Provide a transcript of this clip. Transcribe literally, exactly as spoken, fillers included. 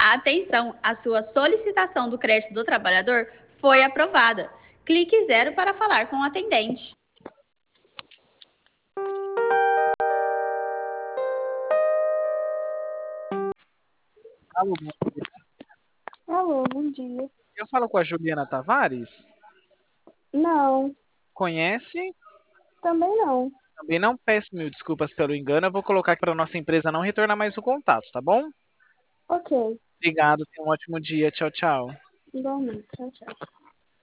Atenção, a sua solicitação do crédito do trabalhador foi aprovada. Clique zero para falar com o atendente. Alô, bom dia. Alô, bom dia. Eu falo com a Juliana Tavares. Não, Conhece? também não. Também não, peço mil desculpas pelo engano. Eu vou colocar aqui para nossa empresa não retornar mais o contato, tá bom? Ok, Obrigado, tenha um ótimo dia. Tchau, tchau. igualmente. Tchau, tchau.